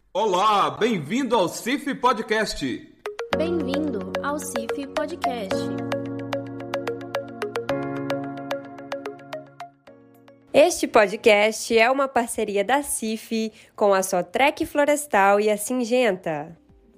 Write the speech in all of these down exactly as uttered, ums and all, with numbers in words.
Olá, bem-vindo ao C I F Podcast. Bem-vindo ao C I F Podcast. Este podcast é uma parceria da C I F com a Sotrec Florestal e a Singenta.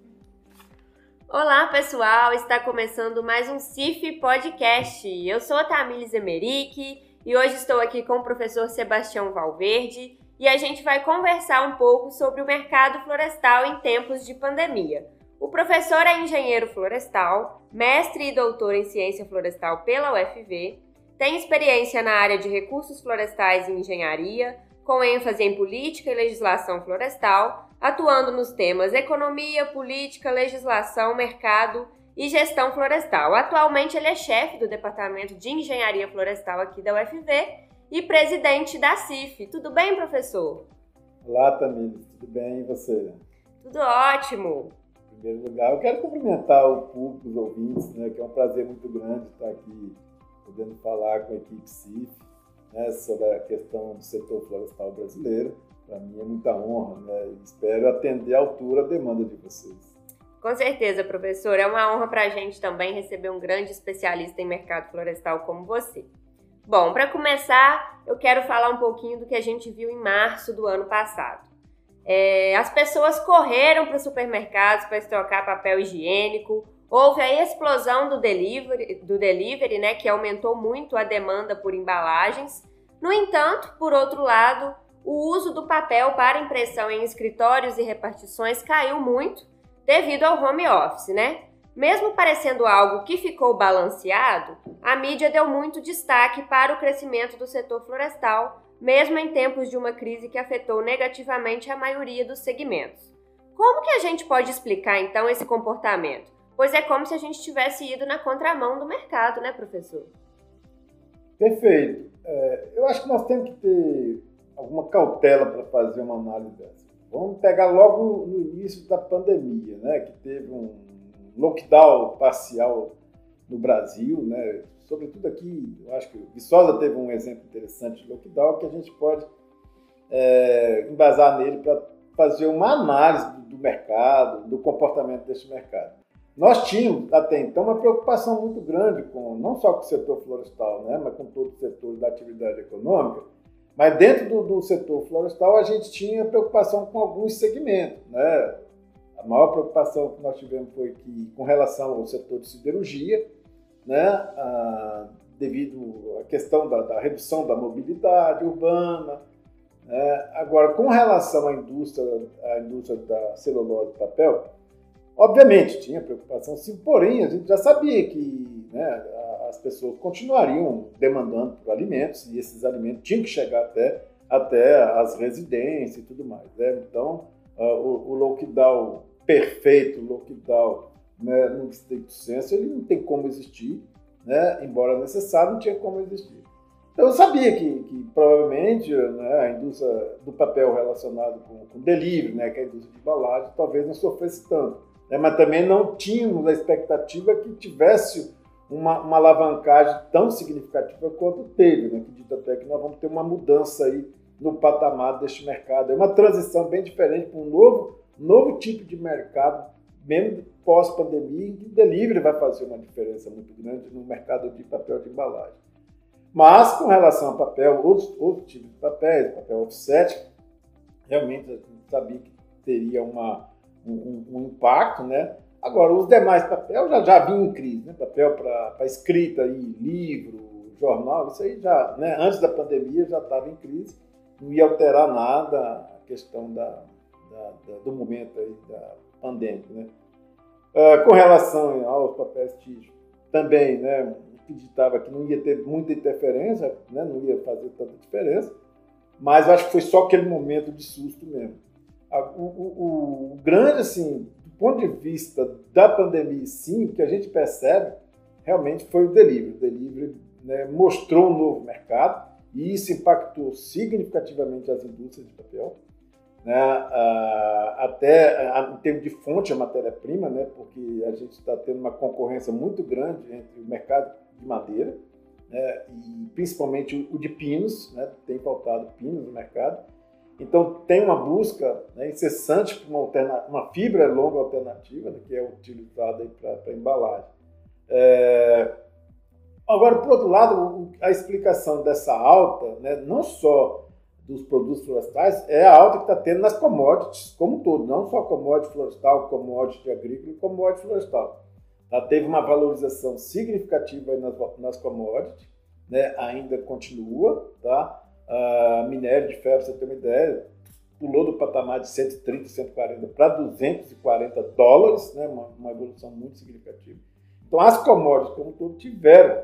Olá, pessoal! Está começando mais um C I F Podcast. Eu sou a Tamires Emerick e hoje estou aqui com o professor Sebastião Valverde e a gente vai conversar um pouco sobre o mercado florestal em tempos de pandemia. O professor é engenheiro florestal, mestre e doutor em ciência florestal pela U F V, tem experiência na área de recursos florestais e engenharia, com ênfase em política e legislação florestal, atuando nos temas economia, política, legislação, mercado e gestão florestal. Atualmente ele é chefe do Departamento de Engenharia Florestal aqui da U F V e presidente da C I F. Tudo bem, professor? Olá, Tamires. Tudo bem? E você? Tudo ótimo. Em primeiro lugar, eu quero cumprimentar o público, os ouvintes, né, que é um prazer muito grande estar aqui podendo falar com a equipe C I F, né, sobre a questão do setor florestal brasileiro. Para mim é muita honra, né, e espero atender à altura a demanda de vocês. Com certeza, professor. É uma honra para a gente também receber um grande especialista em mercado florestal como você. Bom, para começar, eu quero falar um pouquinho do que a gente viu em março do ano passado. É, as pessoas correram para os supermercados para estocar papel higiênico, houve a explosão do delivery, do delivery, né, que aumentou muito a demanda por embalagens. No entanto, por outro lado, o uso do papel para impressão em escritórios e repartições caiu muito devido ao home office, né? Mesmo parecendo algo que ficou balanceado, a mídia deu muito destaque para o crescimento do setor florestal, mesmo em tempos de uma crise que afetou negativamente a maioria dos segmentos. Como que a gente pode explicar, então, esse comportamento? Pois é como se a gente tivesse ido na contramão do mercado, né, professor? Perfeito. É, eu acho que nós temos que ter alguma cautela para fazer uma análise dessa. Vamos pegar logo no início da pandemia, né, que teve um lockdown parcial no Brasil, né, sobretudo aqui, eu acho que o Viçosa teve um exemplo interessante de lockdown que a gente pode é, embasar nele para fazer uma análise do mercado, do comportamento desse mercado. Nós tínhamos, até então, uma preocupação muito grande, com, não só com o setor florestal, né, mas com todo o setor da atividade econômica, mas dentro do, do setor florestal a gente tinha preocupação com alguns segmentos. Né? A maior preocupação que nós tivemos foi que, com relação ao setor de siderurgia, né, a, devido à questão da, da redução da mobilidade urbana. Né? Agora, com relação à indústria, à indústria da celulose e papel, obviamente, tinha preocupação sim, porém, a gente já sabia que, né, as pessoas continuariam demandando por alimentos e esses alimentos tinham que chegar até, até as residências e tudo mais. Né? Então, uh, o, o lockdown perfeito, o lockdown, né, no estricto senso, ele não tem como existir, né, embora necessário, não tinha como existir. Então, eu sabia que, que provavelmente, né, a indústria do papel relacionado com, com delivery, né, que é a indústria de embalagem, talvez não sofresse tanto. Né, mas também não tínhamos a expectativa que tivesse uma, uma alavancagem tão significativa quanto teve. Né? Acredito até que nós vamos ter uma mudança aí no patamar deste mercado. É uma transição bem diferente para um novo, novo tipo de mercado, mesmo pós-pandemia, em que o delivery vai fazer uma diferença muito grande no mercado de papel de embalagem. Mas, com relação ao papel, outros, outros tipos de papéis, papel offset, realmente a gente sabia que teria uma Um, um impacto, né? Agora, os demais papéis já, já vinham em crise, né? Papel para escrita, aí, livro, jornal, isso aí já, né? Antes da pandemia já estava em crise, não ia alterar nada a questão da, da, da, do momento aí da pandêmica, né? Uh, com relação aos papéis tígicos, também, né? Acreditava que não ia ter muita interferência, né? Não ia fazer tanta diferença, mas acho que foi só aquele momento de susto mesmo. O, o, o grande, assim, do ponto de vista da pandemia, sim, o que a gente percebe realmente foi o delivery. O delivery, né, mostrou um novo mercado e isso impactou significativamente as indústrias de papel, né, até em termos de fonte, a matéria-prima, né, porque a gente está tendo uma concorrência muito grande entre o mercado de madeira, né, e principalmente o de pinos, né, tem faltado pinos no mercado. Então, tem uma busca, né, incessante por uma, alterna- uma fibra longa alternativa, né, que é utilizada para embalagem. É... Agora, por outro lado, a explicação dessa alta, né, não só dos produtos florestais, é a alta que está tendo nas commodities como um todo, não só commodity florestal, commodity agrícola e commodity florestal. Tá? Teve uma valorização significativa aí nas, nas commodities, né, ainda continua, tá? Uh, minério de ferro, para você ter uma ideia, pulou do patamar de cento e trinta, cento e quarenta para duzentos e quarenta dólares, né? uma, uma evolução muito significativa. Então, as commodities, como todo, tiveram,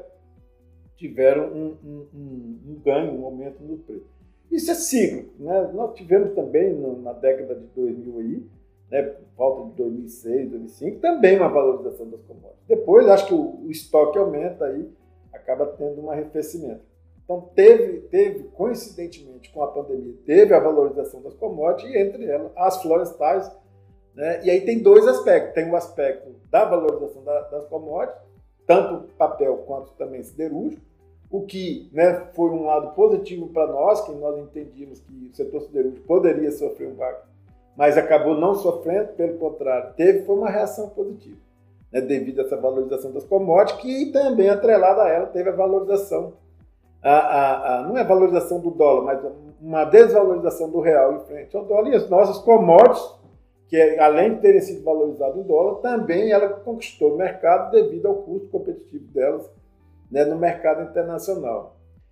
tiveram um, um, um, um ganho, um aumento no preço. Isso é cíclico. Né? Nós tivemos também, no, na década de dois mil, aí, né, por volta de dois mil e seis, dois mil e cinco, também uma valorização das commodities. Depois, acho que o, o estoque aumenta, aí acaba tendo um arrefecimento. Então, teve, teve, coincidentemente com a pandemia, teve a valorização das commodities, e entre elas as florestais, né? E aí tem dois aspectos. Tem o aspecto da valorização da, das commodities, tanto papel quanto também siderúrgico, o que, né, foi um lado positivo para nós, que nós entendíamos que o setor siderúrgico poderia sofrer um baque, mas acabou não sofrendo, pelo contrário, teve foi uma reação positiva, né, devido a essa valorização das commodities, que também, atrelada a ela, teve a valorização A, a, a, não é a valorização do dólar, mas uma desvalorização do real em frente ao dólar, e as nossas commodities, que além de terem sido valorizadas em dólar, também ela conquistou o mercado devido ao custo competitivo delas, né, no mercado internacional.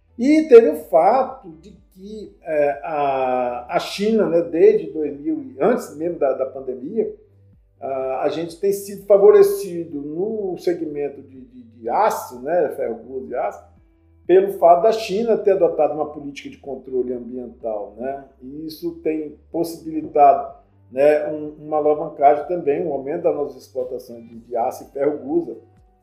E teve o fato de que é, a, a China, né, desde dois mil, antes mesmo da, da pandemia, a, a gente tem sido favorecido no segmento de, de, de aço, né, ferro-gusa e aço, pelo fato da China ter adotado uma política de controle ambiental, né? E isso tem possibilitado, né, um, uma alavancagem também, um aumento das nossas exportações de, de aço e ferro-gusa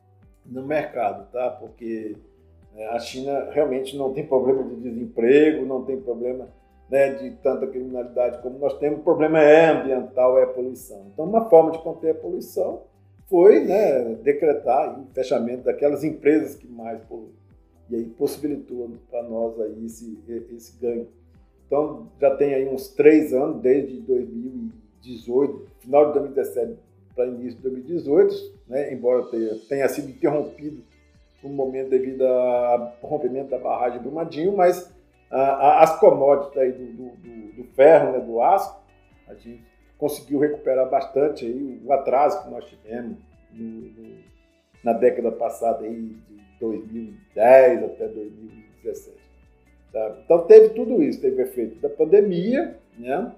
no mercado, tá? Porque, né, a China realmente não tem problema de desemprego, não tem problema, né, de tanta criminalidade como nós temos, o problema é ambiental, é a poluição. Então, uma forma de conter a poluição foi, né, decretar o fechamento daquelas empresas que mais poluem. E aí possibilitou para nós aí esse, esse ganho. Então, já tem aí uns três anos, desde dois mil e dezoito, final de dois mil e dezessete para início de dois mil e dezoito, né, embora tenha, tenha sido interrompido um momento devido ao rompimento da barragem do Brumadinho, mas a, a, as commodities aí do, do, do, do ferro, né, do aço, a gente conseguiu recuperar bastante aí o atraso que nós tivemos no, no, na década passada, aí, de dois mil e dez até dois mil e dezessete. Tá? Então, teve tudo isso. Teve o efeito da pandemia, né?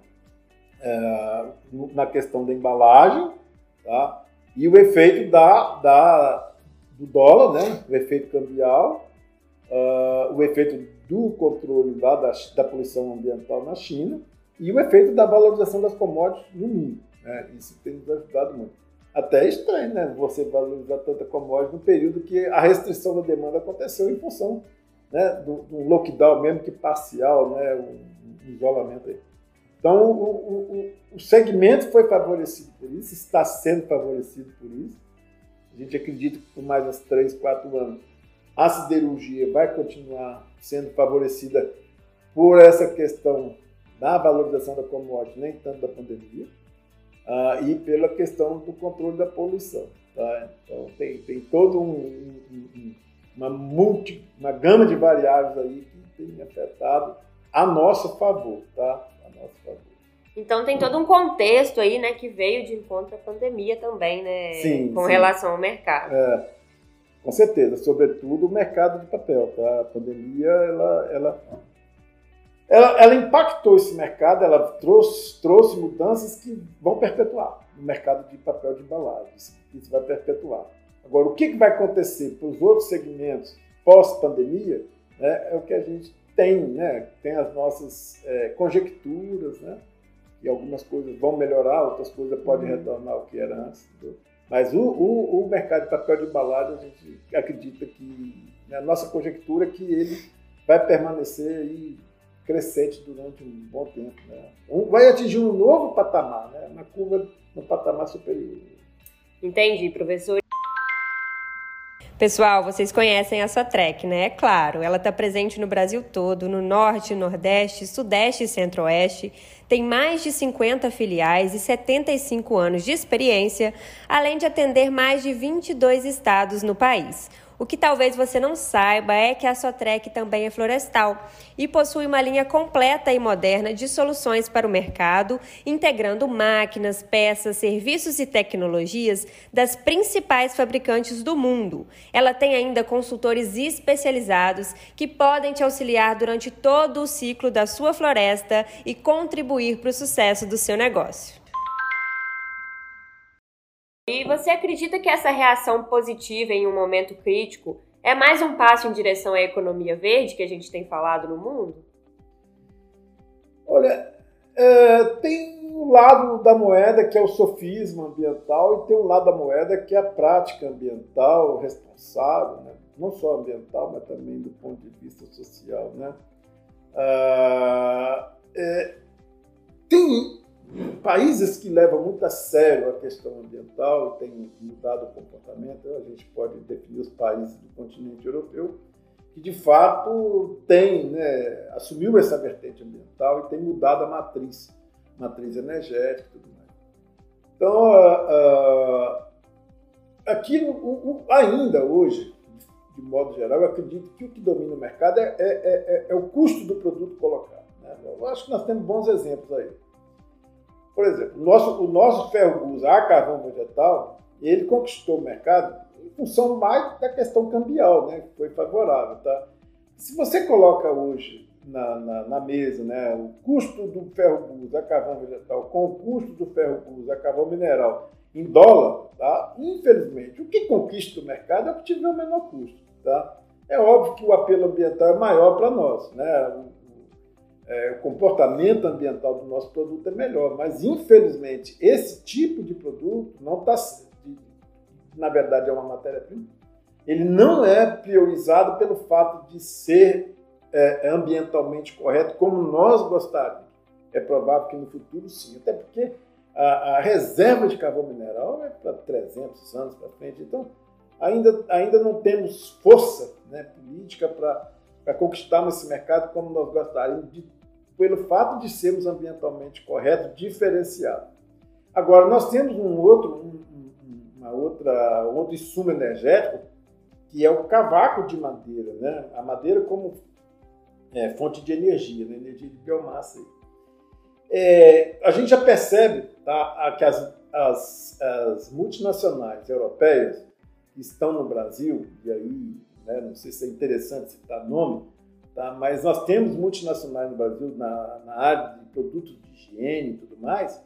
É, na questão da embalagem, tá? E o efeito da, da, do dólar, né? O efeito cambial, uh, o efeito do controle lá da, da poluição ambiental na China e o efeito da valorização das commodities no mundo. Né? Isso tem nos ajudado muito. Até é estranho, né? Você valorizar tanta commodity no período que a restrição da demanda aconteceu em função, né, do, do lockdown, mesmo que parcial, né, um, um isolamento aí. Então, o, o, o segmento foi favorecido por isso, está sendo favorecido por isso. A gente acredita que por mais uns três, quatro anos a siderurgia vai continuar sendo favorecida por essa questão da valorização da commodity, nem tanto da pandemia. Ah, e pela questão do controle da poluição. Tá? Então, tem, tem todo um, um, uma, multi, uma gama de variáveis aí que tem afetado a nosso favor. Tá? A nosso favor. Então, tem todo um contexto aí, né, que veio de encontro à pandemia também, né, sim, com sim. relação ao mercado. É, com certeza, sobretudo o mercado de papel. Tá? A pandemia, ela... ela Ela, ela impactou esse mercado, ela trouxe, trouxe mudanças que vão perpetuar no mercado de papel de embalagem. Isso, isso vai perpetuar. Agora, o que, que vai acontecer para os outros segmentos pós-pandemia, né, é o que a gente tem, né? Tem as nossas é, conjecturas, né? E algumas coisas vão melhorar, outras coisas podem uhum. retornar ao que era antes. Entendeu? Mas o, o, o mercado de papel de embalagem, a gente acredita que, né, a nossa conjectura é que ele vai permanecer aí crescente durante um bom tempo, né? Vai atingir um novo patamar, né? Uma curva no patamar superior. Entendi, professor. Pessoal, vocês conhecem a Sotrec, né? É claro, ela está presente no Brasil todo, no Norte, Nordeste, Sudeste e Centro-Oeste. Tem mais de cinquenta filiais e setenta e cinco anos de experiência, além de atender mais de vinte e dois estados no país. O que talvez você não saiba é que a Sotrec também é florestal e possui uma linha completa e moderna de soluções para o mercado, integrando máquinas, peças, serviços e tecnologias das principais fabricantes do mundo. Ela tem ainda consultores especializados que podem te auxiliar durante todo o ciclo da sua floresta e contribuir para o sucesso do seu negócio. E você acredita que essa reação positiva em um momento crítico é mais um passo em direção à economia verde que a gente tem falado no mundo? Olha, é, tem um lado da moeda que é o sofisma ambiental e tem um lado da moeda que é a prática ambiental responsável, né? Não só ambiental, mas também do ponto de vista social, né? Ah, é, tem países que levam muito a sério a questão ambiental e têm mudado o comportamento. A gente pode definir os países do continente europeu que, de fato, tem, né, assumiu essa vertente ambiental e tem mudado a matriz, matriz energética e tudo mais. Então, uh, uh, aqui, o, o, ainda hoje, de modo geral, eu acredito que o que domina o mercado é, é, é, é o custo do produto colocado, né? Eu acho que nós temos bons exemplos aí. Por exemplo, o nosso, o nosso ferro-gusa a carvão vegetal, ele conquistou o mercado em função mais da questão cambial, né, que foi favorável. Tá? Se você coloca hoje na, na, na mesa, né, o custo do ferro-gusa a carvão vegetal com o custo do ferro-gusa a carvão mineral em dólar, tá? Infelizmente, o que conquista o mercado é o que tiver o menor custo. Tá? É óbvio que o apelo ambiental é maior para nós, né? É, o comportamento ambiental do nosso produto é melhor, mas infelizmente esse tipo de produto não está, na verdade é uma matéria-prima, ele não é priorizado pelo fato de ser é, ambientalmente correto como nós gostaríamos. É provável que no futuro sim, até porque a, a reserva de carvão mineral é para trezentos anos para frente, então ainda, ainda não temos força, né, política para para conquistarmos esse mercado como nós gostaríamos, de, pelo fato de sermos ambientalmente corretos, diferenciados. Agora, nós temos um outro, um, uma outra, um outro insumo energético, que é o cavaco de madeira, né? A madeira como é, fonte de energia, né? Energia de biomassa. É, a gente já percebe, tá, que as, as, as multinacionais europeias que estão no Brasil, e aí, né, não sei se é interessante citar nome, tá? Mas nós temos multinacionais no Brasil na, na área de produtos de higiene e tudo mais,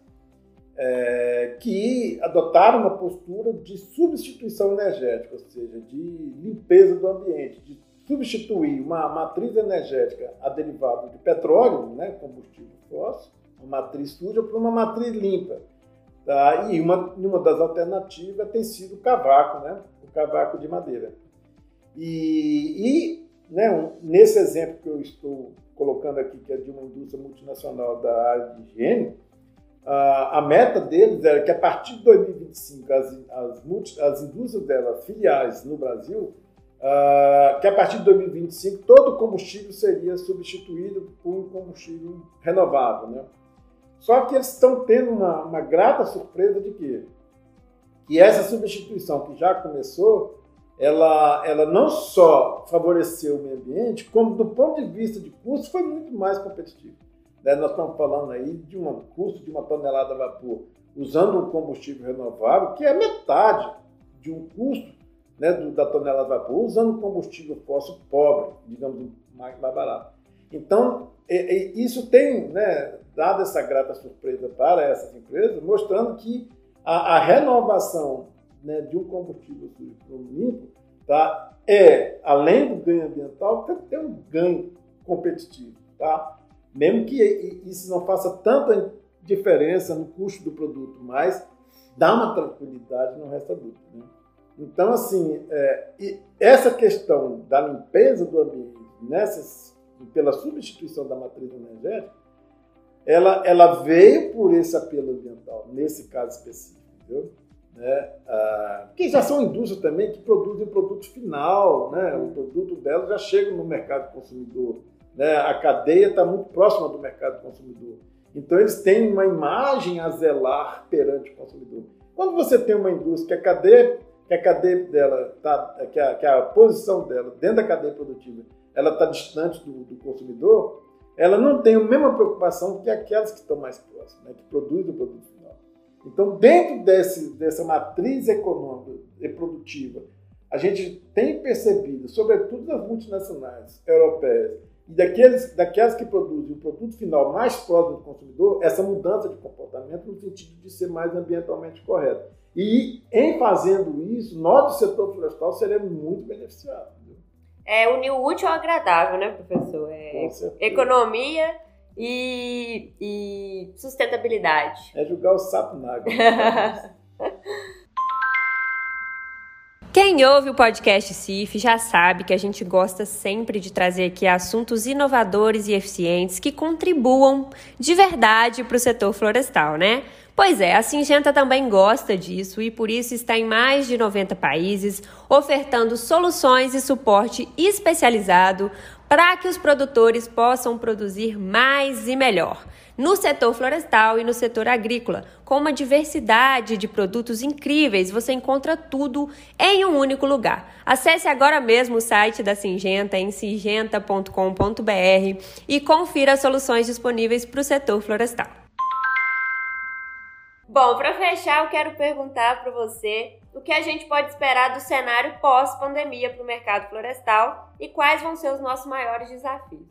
é, que adotaram uma postura de substituição energética, ou seja, de limpeza do ambiente, de substituir uma matriz energética a derivado de petróleo, né, combustível fóssil, uma matriz suja, por uma matriz limpa. Tá? E uma, uma das alternativas tem sido o cavaco, né, o cavaco de madeira. E, e né, um, nesse exemplo que eu estou colocando aqui, que é de uma indústria multinacional da área de higiene, a, a meta deles era que a partir de dois mil e vinte e cinco, as, as, multi, as indústrias delas, filiais no Brasil, uh, que a partir de dois mil e vinte e cinco todo o combustível seria substituído por um combustível renovável. Né? Só que eles estão tendo uma, uma grata surpresa de quê? Que essa substituição que já começou, Ela, ela não só favoreceu o meio ambiente, como do ponto de vista de custo foi muito mais competitivo. Né? Nós estamos falando aí de um custo de uma tonelada a vapor usando um combustível renovável, que é metade de um custo, né, do, da tonelada a vapor, usando um combustível fóssil pobre, digamos, mais, mais barato. Então, é, é, isso tem, né, dado essa grata surpresa para essas empresas, mostrando que a, a renovação, né, de um combustível limpo, tá, é, além do ganho ambiental, tem que ter um ganho competitivo. Tá? Mesmo que isso não faça tanta diferença no custo do produto, mas dá uma tranquilidade, não resta dúvida. Né? Então, assim, é, essa questão da limpeza do ambiente, nessas, pela substituição da matriz energética, ela, ela veio por esse apelo ambiental, nesse caso específico. Entendeu? né? Ah, que já são indústrias também que produzem produto final, né? O produto delas já chega no mercado consumidor, né? A cadeia está muito próxima do mercado consumidor. Então, eles têm uma imagem a zelar perante o consumidor. Quando você tem uma indústria que a cadeia, que a cadeia dela, tá, que, a, que a posição dela dentro da cadeia produtiva, ela está distante do, do consumidor, ela não tem a mesma preocupação que aquelas que estão mais próximas, né, que produzem o produto final. Então, dentro desse, dessa matriz econômica e produtiva, a gente tem percebido, sobretudo das multinacionais europeias, e daqueles, daquelas que produzem o produto final mais próximo do consumidor, essa mudança de comportamento no sentido de ser mais ambientalmente correto. E, em fazendo isso, nós do setor florestal seremos muito beneficiados. É unir o útil ao agradável, né, professor? É economia e, e sustentabilidade. É jogar o sapo na água. Quem ouve o podcast C I F já sabe que a gente gosta sempre de trazer aqui assuntos inovadores e eficientes que contribuam de verdade para o setor florestal, né? Pois é, a Syngenta também gosta disso e por isso está em mais de noventa países, ofertando soluções e suporte especializado para que os produtores possam produzir mais e melhor, no setor florestal e no setor agrícola. Com uma diversidade de produtos incríveis, você encontra tudo em um único lugar. Acesse agora mesmo o site da Syngenta em syngenta ponto com ponto b r e confira as soluções disponíveis para o setor florestal. Bom, para fechar, eu quero perguntar para você o que a gente pode esperar do cenário pós-pandemia para o mercado florestal e quais vão ser os nossos maiores desafios.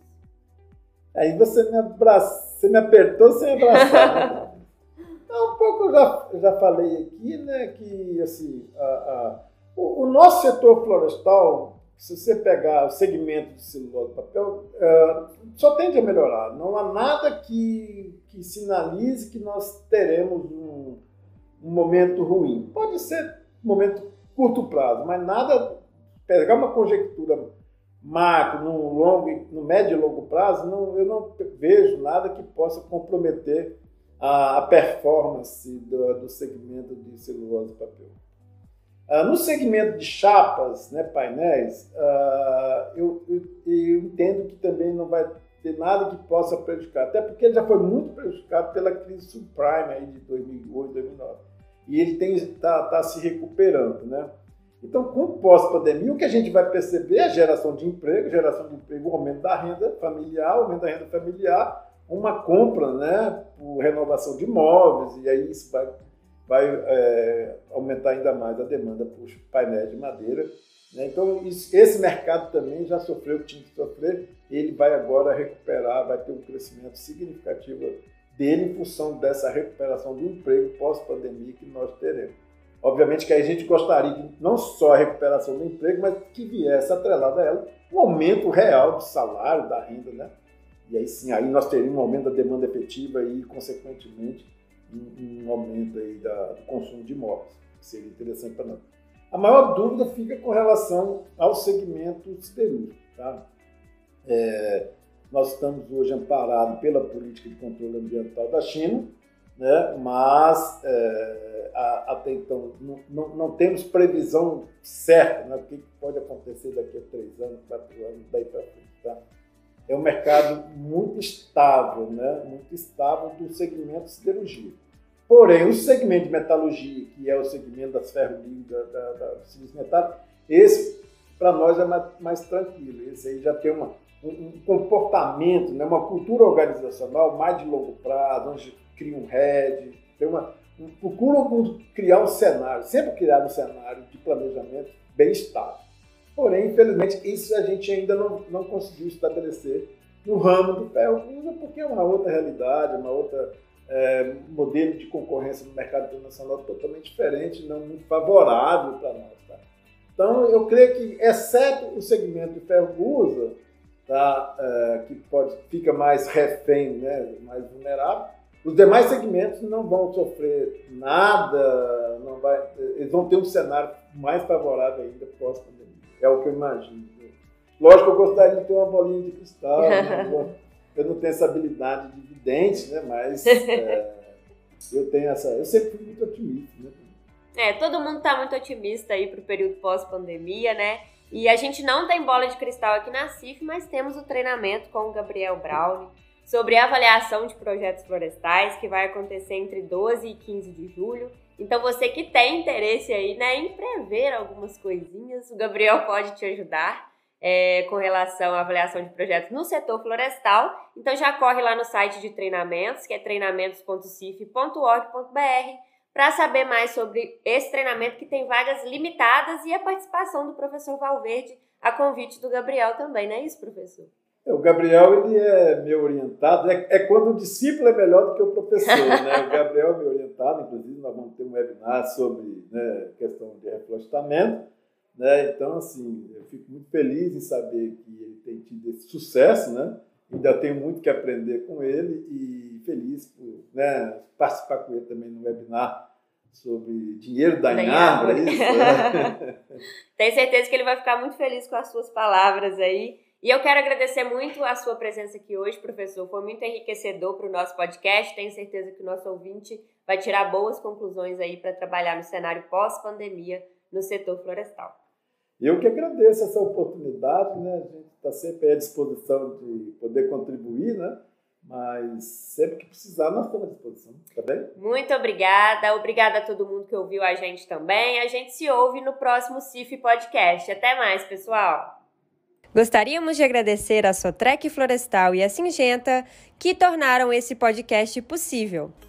Aí você me, abraça, você me apertou sem abraçar. Então, um pouco eu já, eu já falei aqui, né, que assim, a, a, o, o nosso setor florestal, se você pegar o segmento de celulose e papel, é, só tende a melhorar. Não há nada que, que sinalize que nós teremos um, um momento ruim. Pode ser um momento curto prazo, mas nada, pegar uma conjectura macro, no, longo, no médio e longo prazo, não, eu não vejo nada que possa comprometer a, a performance do, do segmento de celulose e papel. Uh, no segmento de chapas, né, painéis, uh, eu, eu, eu entendo que também não vai ter nada que possa prejudicar, até porque ele já foi muito prejudicado pela crise subprime aí de dois mil e oito, dois mil e nove. E ele está tá se recuperando, né? Então, com o pós-pandemia, o que a gente vai perceber é a geração de emprego, geração de emprego, o aumento da renda familiar, o aumento da renda familiar, uma compra, né, por renovação de imóveis, e aí isso vai, vai é, aumentar ainda mais a demanda por painéis de madeira. Né? Então, isso, esse mercado também já sofreu o que tinha que sofrer, ele vai agora recuperar, vai ter um crescimento significativo dele em função dessa recuperação do emprego pós-pandemia que nós teremos. Obviamente que a gente gostaria de não só a recuperação do emprego, mas que viesse atrelada a ela um aumento real do salário, da renda, né? E aí sim, aí nós teríamos um aumento da demanda efetiva e, consequentemente, um, um aumento aí da, do consumo de imóveis, que seria interessante para nós. A maior dúvida fica com relação ao segmento siderúrgico, tá? É, nós estamos hoje amparados pela política de controle ambiental da China, né? Mas é, a, até então não, não, não temos previsão certa, né? O que pode acontecer daqui a três anos, quatro anos, daí para frente. Tá? É um mercado muito estável, né? Muito estável do segmento siderurgia. Porém, o segmento de metalurgia, que é o segmento das ferrovias, da, da, da, dos cilindros metálicos, esse para nós é mais, mais tranquilo. Esse aí já tem uma, um, um comportamento, né? Uma cultura organizacional mais de longo prazo, onde cria um head, tem uma, um, procuram criar um cenário, sempre criar um cenário de planejamento bem estável. Porém, infelizmente, isso a gente ainda não, não conseguiu estabelecer no ramo do ferro, porque é uma outra realidade, uma outra é, modelo de concorrência no mercado internacional totalmente diferente, não muito favorável para nós. Tá? Então, eu creio que, exceto o segmento de ferro usa, tá, é, que pode, fica mais refém, né, mais vulnerável, os demais segmentos não vão sofrer nada, não vai, eles vão ter um cenário mais favorável ainda pós-pandemia. É o que eu imagino. Lógico que eu gostaria de ter uma bolinha de cristal, né? Eu não tenho essa habilidade de vidente, né? Mas é, eu tenho essa. Eu sempre fui muito otimista, né? É, todo mundo está muito otimista aí para o período pós-pandemia, né? E a gente não tem bola de cristal aqui na C I F, mas temos o treinamento com o Gabriel Brauli sobre a avaliação de projetos florestais, que vai acontecer entre doze e quinze de julho. Então, você que tem interesse aí, né, em prever algumas coisinhas, o Gabriel pode te ajudar é, com relação à avaliação de projetos no setor florestal. Então, já corre lá no site de treinamentos, que é treinamentos ponto cif ponto org ponto br, para saber mais sobre esse treinamento que tem vagas limitadas e a participação do professor Valverde a convite do Gabriel também, não é isso, professor? O Gabriel, ele é meu orientado, é, é quando o discípulo é melhor do que o professor, né? O Gabriel é meu orientado, inclusive nós vamos ter um webinar sobre, né, questão de reflorestamento, né? Então, assim, eu fico muito feliz em saber que ele tem tido esse sucesso, né? Ainda tenho muito que aprender com ele e feliz por, né, participar com ele também no webinar sobre dinheiro da árvore. Isso, né? Tenho certeza que ele vai ficar muito feliz com as suas palavras aí. E eu quero agradecer muito a sua presença aqui hoje, professor. Foi muito enriquecedor para o nosso podcast. Tenho certeza que o nosso ouvinte vai tirar boas conclusões aí para trabalhar no cenário pós-pandemia no setor florestal. Eu que agradeço essa oportunidade, né? A gente está sempre à disposição de poder contribuir, né? Mas sempre que precisar, nós estamos à disposição, tá bem? Muito obrigada. Obrigada a todo mundo que ouviu a gente também. A gente se ouve no próximo C I F Podcast. Até mais, pessoal! Gostaríamos de agradecer a Sotrec Florestal e a Singenta que tornaram esse podcast possível.